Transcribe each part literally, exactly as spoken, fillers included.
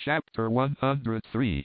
Chapter one hundred three.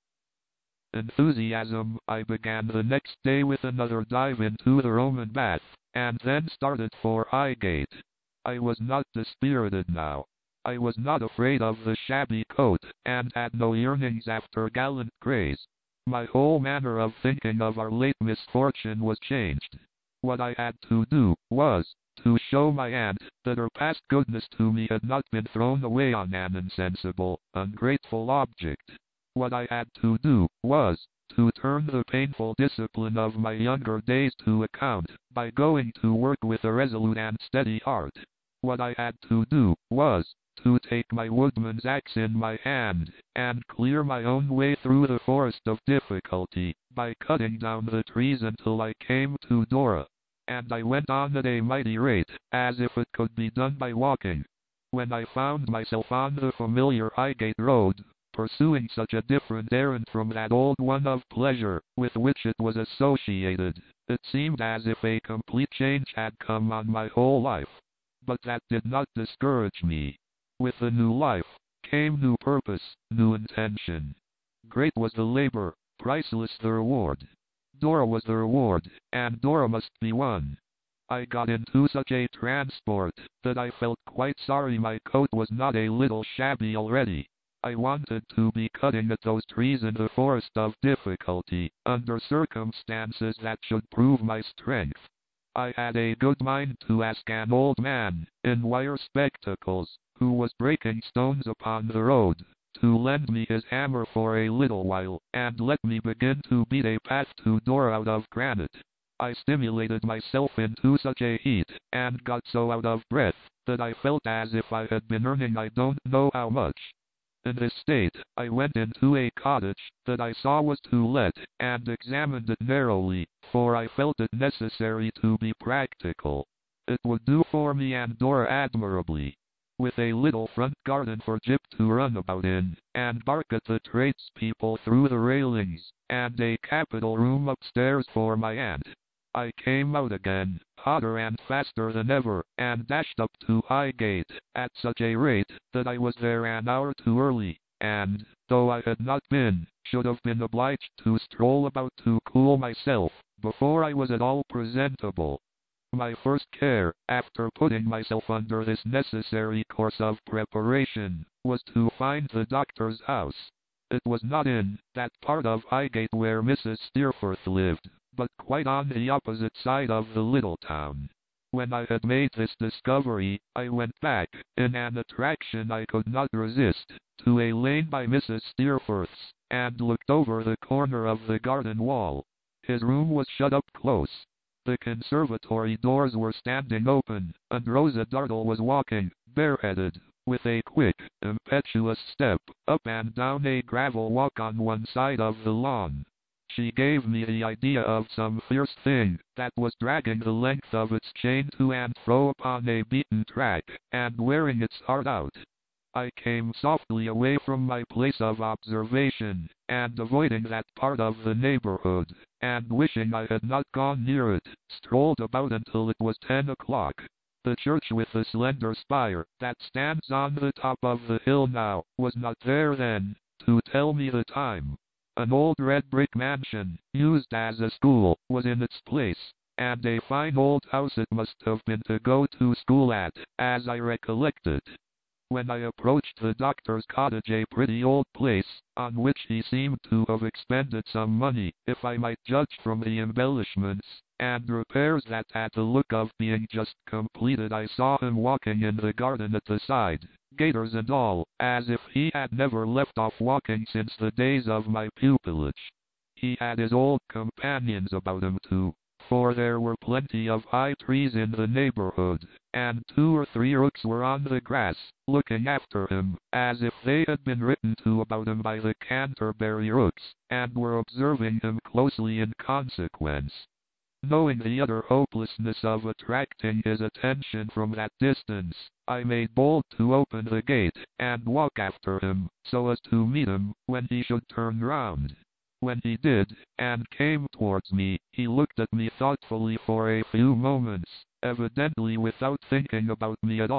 Enthusiasm. I began the next day with another dive into the Roman bath, and then started for Highgate. I was not dispirited now. I was not afraid of the shabby coat, and had no yearnings after gallant grace. My whole manner of thinking of our late misfortune was changed. What I had to do, was, to show my aunt, that her past goodness to me had not been thrown away on an insensible, ungrateful object. What I had to do, was, to turn the painful discipline of my younger days to account, by going to work with a resolute and steady heart. What I had to do, was, to take my woodman's axe in my hand, and clear my own way through the forest of difficulty, by cutting down the trees until I came to Dora. And I went on at a mighty rate, as if it could be done by walking. When I found myself on the familiar Highgate road, pursuing such a different errand from that old one of pleasure, with which it was associated, it seemed as if a complete change had come on my whole life. But that did not discourage me. With the new life, came new purpose, new intention. Great was the labor, priceless the reward. Dora was the reward, and Dora must be won. I got into such a transport, that I felt quite sorry my coat was not a little shabby already. I wanted to be cutting at those trees in the forest of difficulty, under circumstances that should prove my strength. I had a good mind to ask an old man, in wire spectacles, who was breaking stones upon the road, to lend me his hammer for a little while, and let me begin to beat a path to Dora out of granite. I stimulated myself into such a heat, and got so out of breath, that I felt as if I had been earning I don't know how much. In this state, I went into a cottage, that I saw was to let, and examined it narrowly, for I felt it necessary to be practical. It would do for me and Dora admirably. With a little front garden for Jip to run about in, and bark at the tradespeople through the railings, and a capital room upstairs for my aunt. I came out again, hotter and faster than ever, and dashed up to Highgate, at such a rate, that I was there an hour too early, and, though I had not been, should have been obliged to stroll about to cool myself, before I was at all presentable. My first care, after putting myself under this necessary course of preparation, was to find the doctor's house. It was not in that part of Highgate where Missus Steerforth lived, but quite on the opposite side of the little town. When I had made this discovery, I went back, in an attraction I could not resist, to a lane by Missus Steerforth's, and looked over the corner of the garden wall. His room was shut up close. The conservatory doors were standing open, and Rosa Dartle was walking, bareheaded, with a quick, impetuous step, up and down a gravel walk on one side of the lawn. She gave me the idea of some fierce thing, that was dragging the length of its chain to and fro upon a beaten track, and wearing its heart out. I came softly away from my place of observation, and avoiding that part of the neighborhood, and wishing I had not gone near it, strolled about until it was ten o'clock. The church with the slender spire, that stands on the top of the hill now, was not there then, to tell me the time. An old red brick mansion, used as a school, was in its place, and a fine old house it must have been to go to school at, as I recollect it. When I approached the doctor's cottage, a pretty old place, on which he seemed to have expended some money, if I might judge from the embellishments and repairs that had the look of being just completed, I saw him walking in the garden at the side, gaiters and all, as if he had never left off walking since the days of my pupilage. He had his old companions about him too, for there were plenty of high trees in the neighborhood, and two or three rooks were on the grass, looking after him, as if they had been written to about him by the Canterbury rooks, and were observing him closely in consequence. Knowing the utter hopelessness of attracting his attention from that distance, I made bold to open the gate, and walk after him, so as to meet him, when he should turn round. When he did, and came towards me, he looked at me thoughtfully for a few moments, evidently without thinking about me at all,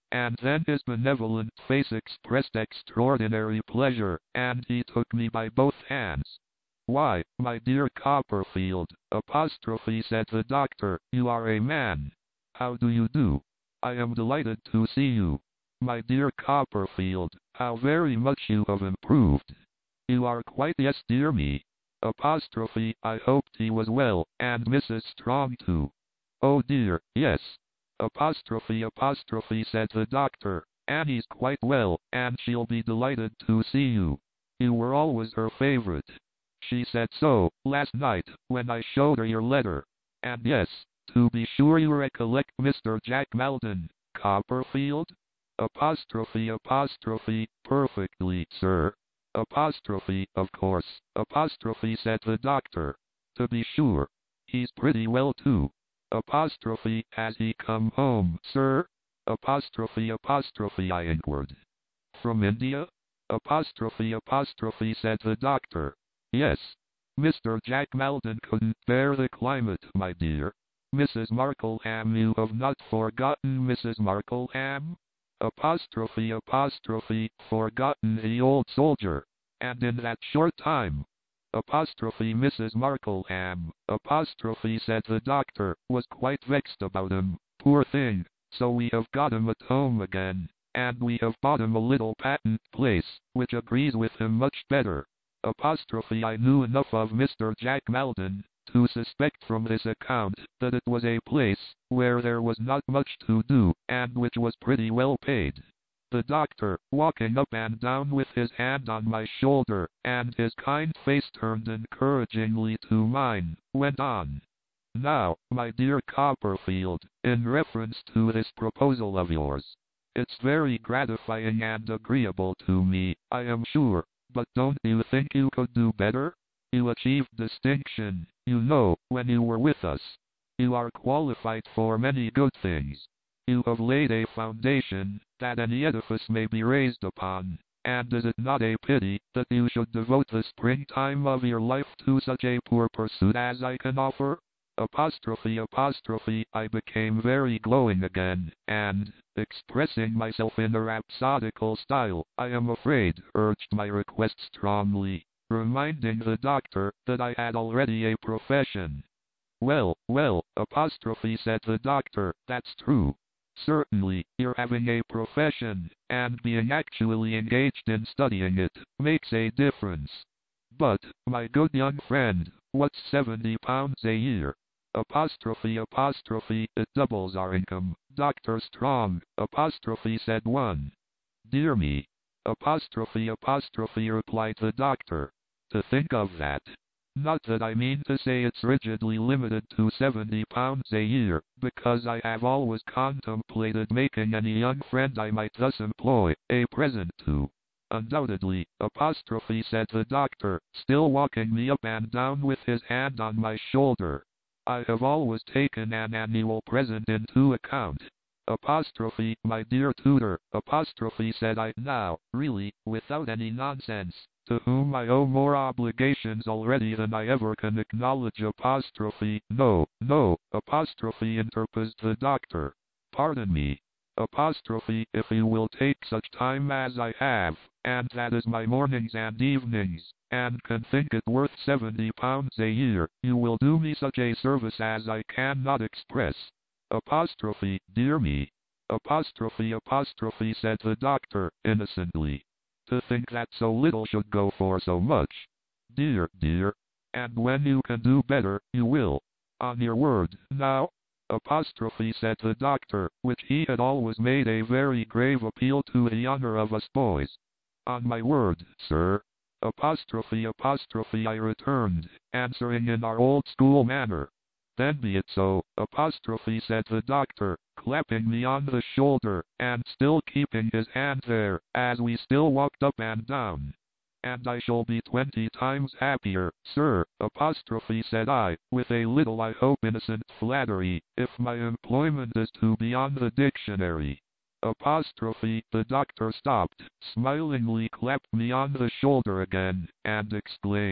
And then his benevolent face expressed extraordinary pleasure, and he took me by both hands. "Why, my dear Copperfield," apostrophe said the doctor, "you are a man. How do you do? I am delighted to see you. My dear Copperfield, how very much you have improved. You are quite yes dear me." Apostrophe, I hoped he was well, and Missus Strong too. "Oh dear, yes." Apostrophe apostrophe said the doctor, "Annie's quite well, and she'll be delighted to see you. You were always her favorite. She said so, last night, when I showed her your letter. And yes, to be sure you recollect Mister Jack Maldon, Copperfield?" Apostrophe apostrophe, "Perfectly, sir." Apostrophe, "Of course," apostrophe said the doctor. "To be sure. He's pretty well too." Apostrophe, "Has he come home, sir?" Apostrophe apostrophe, I inquired. "From India?" Apostrophe apostrophe said the doctor. "Yes. Mister Jack Maldon couldn't bear the climate, my dear. Missus Markleham, you have not forgotten Missus Markleham?" Apostrophe apostrophe, "Forgotten the old soldier. And in that short time." Apostrophe Missus Markleham, apostrophe said the doctor, was quite vexed about him, poor thing, so we have got him at home again, and we have bought him a little patent place, which agrees with him much better. Apostrophe I knew enough of Mister Jack Maldon to suspect from this account that it was a place where there was not much to do, and which was pretty well paid. The doctor, walking up and down with his hand on my shoulder, and his kind face turned encouragingly to mine, went on. "Now, my dear Copperfield, in reference to this proposal of yours. It's very gratifying and agreeable to me, I am sure, but don't you think you could do better? You achieved distinction, you know, when you were with us. You are qualified for many good things. You have laid a foundation that any edifice may be raised upon, and is it not a pity that you should devote the springtime of your life to such a poor pursuit as I can offer?" Apostrophe apostrophe, I became very glowing again, and, expressing myself in a rhapsodical style, I am afraid, urged my request strongly, reminding the doctor that I had already a profession. "Well, well," apostrophe said the doctor, "that's true. Certainly, your having a profession, and being actually engaged in studying it, makes a difference. But, my good young friend, what's seventy pounds a year?" Apostrophe apostrophe, "It doubles our income, Doctor Strong," apostrophe said one. "Dear me." Apostrophe apostrophe, replied the doctor. "To think of that. Not that I mean to say it's rigidly limited to seventy pounds a year, because I have always contemplated making any young friend I might thus employ, a present to." "Undoubtedly," apostrophe said the doctor, still walking me up and down with his hand on my shoulder. "I have always taken an annual present into account." Apostrophe, "My dear tutor," apostrophe said I, "now, really, without any nonsense, to whom I owe more obligations already than I ever can acknowledge." Apostrophe, "No, no," apostrophe interposed the doctor. "Pardon me." Apostrophe, "If you will take such time as I have, and that is my mornings and evenings, and can think it worth seventy pounds a year, you will do me such a service as I cannot express." Apostrophe, "Dear me." Apostrophe apostrophe said the doctor, innocently. "To think that so little should go for so much. Dear, dear. And when you can do better, you will. On your word, now?" Apostrophe said the doctor, which he had always made a very grave appeal to the honor of us boys. "On my word, sir." Apostrophe apostrophe, I returned, answering in our old school manner. "Then be it so," apostrophe said the doctor, clapping me on the shoulder, and still keeping his hand there, as we still walked up and down. "And I shall be twenty times happier, sir," apostrophe said I, with a little I hope innocent flattery, "if my employment is to be on the dictionary." Apostrophe, the doctor stopped, smilingly clapped me on the shoulder again, and exclaimed,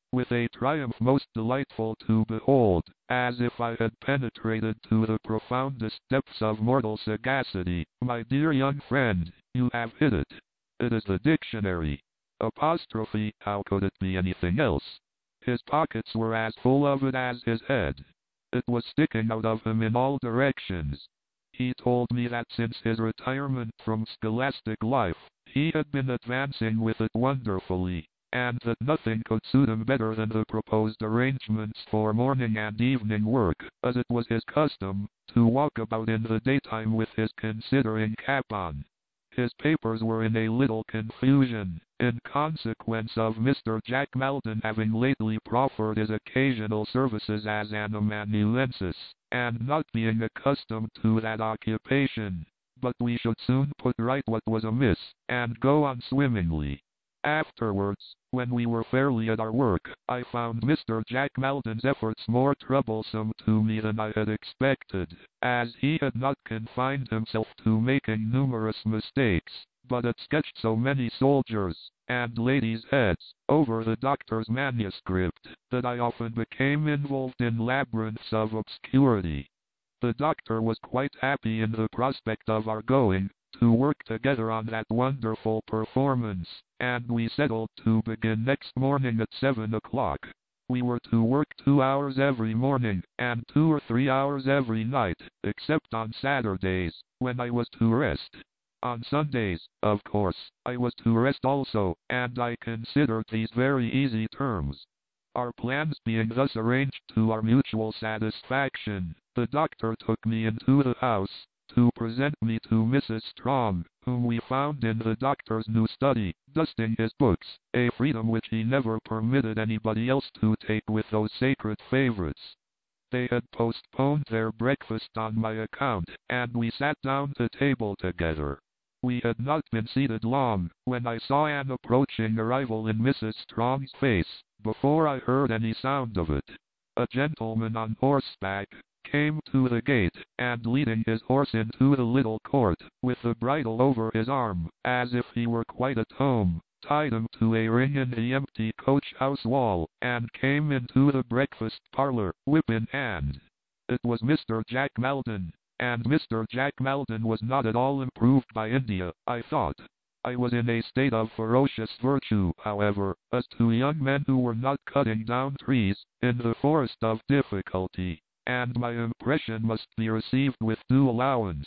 with a triumph most delightful to behold, as if I had penetrated to the profoundest depths of mortal sagacity. My dear young friend, you have hit it. It is the dictionary. Apostrophe, how could it be anything else? His pockets were as full of it as his head. It was sticking out of him in all directions. He told me that since his retirement from scholastic life, he had been advancing with it wonderfully, and that nothing could suit him better than the proposed arrangements for morning and evening work, as it was his custom to walk about in the daytime with his considering cap on. His papers were in a little confusion, in consequence of Mister Jack Maldon having lately proffered his occasional services as an amanuensis, and not being accustomed to that occupation. But we should soon put right what was amiss, and go on swimmingly. Afterwards, when we were fairly at our work, I found Mister Jack Maldon's efforts more troublesome to me than I had expected, as he had not confined himself to making numerous mistakes, but had sketched so many soldiers and ladies' heads over the doctor's manuscript, that I often became involved in labyrinths of obscurity. The doctor was quite happy in the prospect of our going to work together on that wonderful performance, and we settled to begin next morning at seven o'clock. We were to work two hours every morning, and two or three hours every night, except on Saturdays, when I was to rest. On Sundays, of course, I was to rest also, and I considered these very easy terms. Our plans being thus arranged to our mutual satisfaction, the doctor took me into the house, to present me to Missus Strong, whom we found in the doctor's new study, dusting his books, a freedom which he never permitted anybody else to take with those sacred favorites. They had postponed their breakfast on my account, and we sat down to table together. We had not been seated long, when I saw an approaching arrival in Missus Strong's face, before I heard any sound of it. A gentleman on horseback came to the gate, and leading his horse into the little court, with the bridle over his arm, as if he were quite at home, tied him to a ring in the empty coach-house wall, and came into the breakfast parlour, whip in hand. It was Mister Jack Maldon, and Mister Jack Maldon was not at all improved by India, I thought. I was in a state of ferocious virtue, however, as to young men who were not cutting down trees in the forest of difficulty, and my impression must be received with due allowance.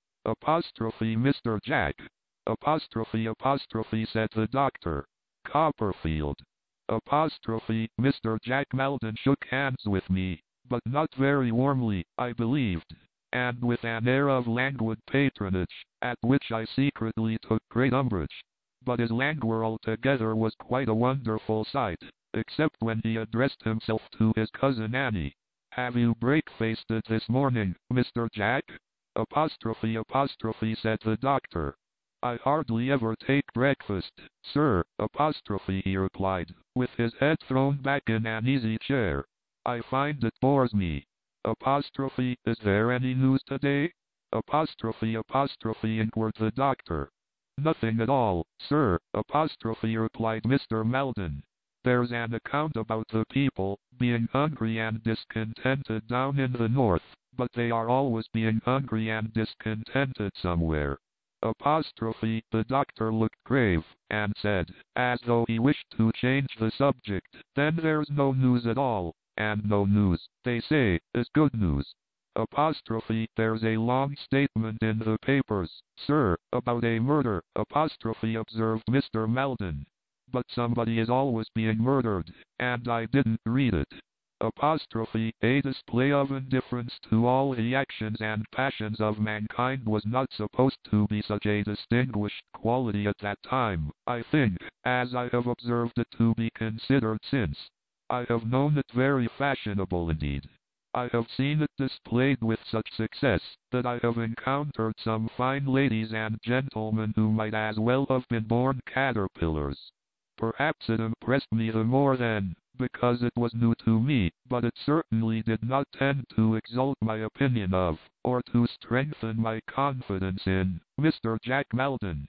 Apostrophe Mister Jack. Apostrophe apostrophe said the doctor. Copperfield. Apostrophe Mister Jack Maldon shook hands with me, but not very warmly, I believed, and with an air of languid patronage, at which I secretly took great umbrage. But his languor altogether was quite a wonderful sight, except when he addressed himself to his cousin Annie. Have you breakfasted this morning, Mister Jack? Apostrophe apostrophe said the doctor. I hardly ever take breakfast, sir, apostrophe he replied, with his head thrown back in an easy chair. I find it bores me. Apostrophe, is there any news today? Apostrophe apostrophe inquired the doctor. Nothing at all, sir, apostrophe replied Mister Maldon. There's an account about the people being hungry and discontented down in the north, but they are always being hungry and discontented somewhere. Apostrophe, the doctor looked grave, and said, as though he wished to change the subject, then there's no news at all, and no news, they say, is good news. Apostrophe, there's a long statement in the papers, sir, about a murder, apostrophe observed Mister Maldon. But somebody is always being murdered, and I didn't read it. Apostrophe, a display of indifference to all the actions and passions of mankind was not supposed to be such a distinguished quality at that time, I think, as I have observed it to be considered since. I have known it very fashionable indeed. I have seen it displayed with such success, that I have encountered some fine ladies and gentlemen who might as well have been born caterpillars. Perhaps it impressed me the more then, because it was new to me, but it certainly did not tend to exalt my opinion of, or to strengthen my confidence in, Mister Jack Maldon.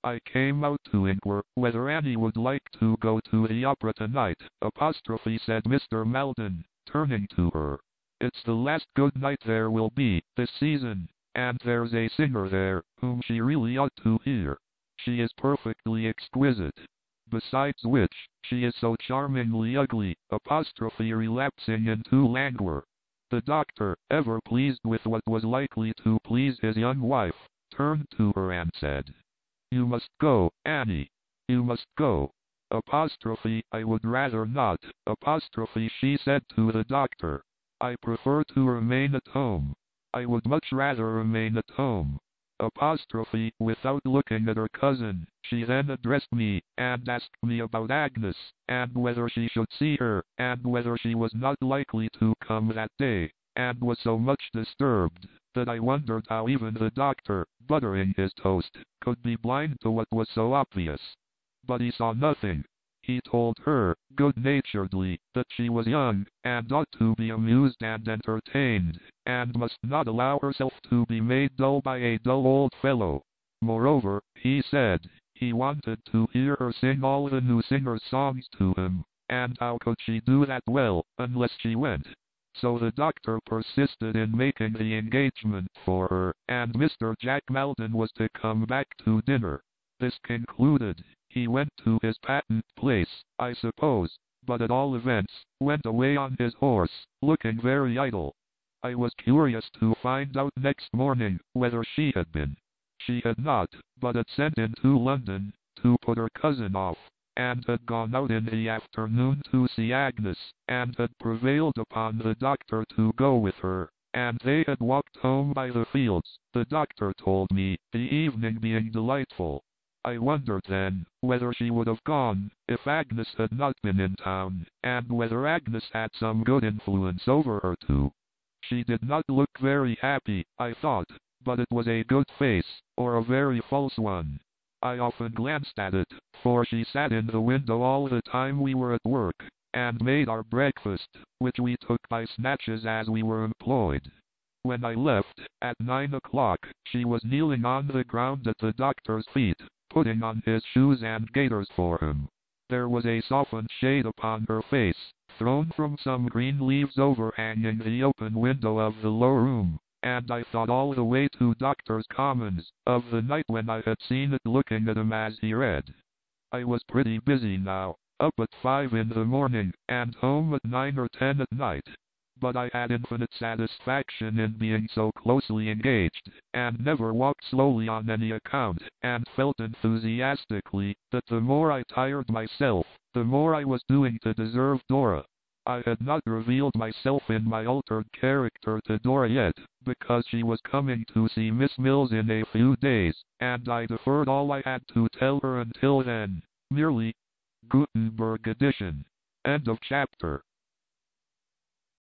I came out to inquire whether Annie would like to go to the opera tonight, apostrophe said Mister Maldon, turning to her. It's the last good night there will be, this season, and there's a singer there, whom she really ought to hear. She is perfectly exquisite. Besides which, she is so charmingly ugly, apostrophe relapsing into languor. The doctor, ever pleased with what was likely to please his young wife, turned to her and said, "You must go, Annie. You must go." Apostrophe, I would rather not, apostrophe she said to the doctor. I prefer to remain at home. I would much rather remain at home. Apostrophe, without looking at her cousin, she then addressed me, and asked me about Agnes, and whether she should see her, and whether she was not likely to come that day, and was so much disturbed, that I wondered how even the doctor, buttering his toast, could be blind to what was so obvious. But he saw nothing. He told her, good-naturedly, that she was young, and ought to be amused and entertained, and must not allow herself to be made dull by a dull old fellow. Moreover, he said, he wanted to hear her sing all the new singer's songs to him, and how could she do that well, unless she went? So the doctor persisted in making the engagement for her, and Mister Jack Maldon was to come back to dinner. This concluded, he went to his patent place, I suppose, but at all events, went away on his horse, looking very idle. I was curious to find out next morning whether she had been. She had not, but had sent into London, to put her cousin off, and had gone out in the afternoon to see Agnes, and had prevailed upon the doctor to go with her, and they had walked home by the fields, the doctor told me, the evening being delightful. I wondered then, whether she would have gone, if Agnes had not been in town, and whether Agnes had some good influence over her too. She did not look very happy, I thought, but it was a good face, or a very false one. I often glanced at it, for she sat in the window all the time we were at work, and made our breakfast, which we took by snatches as we were employed. When I left, at nine o'clock, she was kneeling on the ground at the doctor's feet, putting on his shoes and gaiters for him. There was a softened shade upon her face, thrown from some green leaves overhanging the open window of the low room, and I thought all the way to Doctor's Commons, of the night when I had seen it looking at him as he read. I was pretty busy now, up at five in the morning, and home at nine or ten at night. But I had infinite satisfaction in being so closely engaged, and never walked slowly on any account, and felt enthusiastically, that the more I tired myself, the more I was doing to deserve Dora. I had not revealed myself in my altered character to Dora yet, because she was coming to see Miss Mills in a few days, and I deferred all I had to tell her until then. Merely. Gutenberg edition. End of chapter.